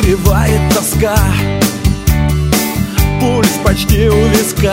одолевает тоска, пульс почти у виска.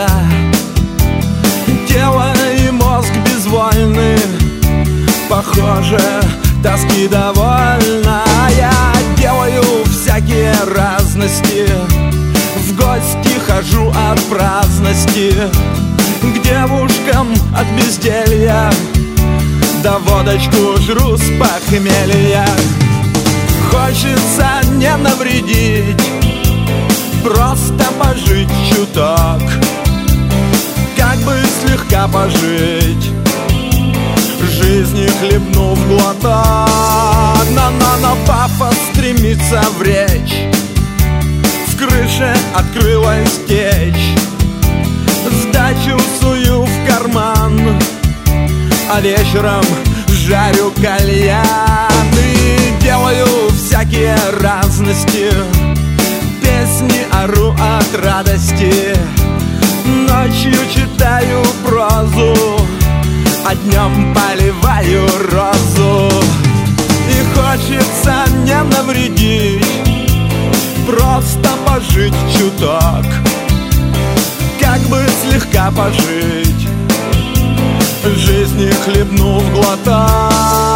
Тело и мозг безвольны, похоже, тоски довольно. Я делаю всякие разности, в гости хожу от праздности, к девушкам от безделья, да водочку жру с похмелья. Хочется не навредить, просто пожить чуток, как бы слегка пожить, жизни хлебнув глоток. Но пафос стремится в речь, в крыше открылась течь, сдачу сую в карман, а вечером жарю кальян и делаю всякие разности, песни ору от радости, ночью читаю прозу, а днем поливаю розу. И хочется не навредить, просто пожить чуток, как бы слегка пожить, жизни хлебнув глоток.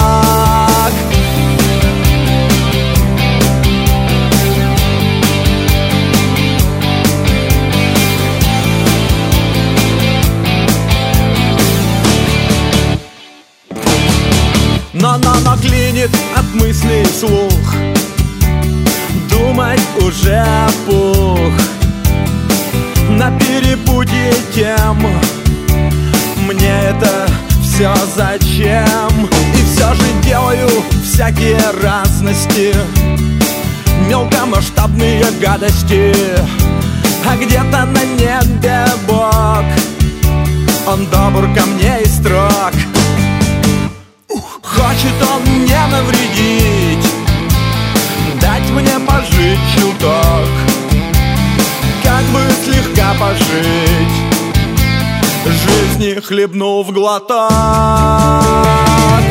Но клинит от мыслей слух, думать уже опух, на перепутье тем. Мне это все зачем? И все же делаю всякие разности, мелкомасштабные гадости. А где-то на небе Бог, Он добр ко мне и строг. Хочет Он не навредить, дать мне пожить чуток, как бы слегка пожить, жизни хлебнув глоток.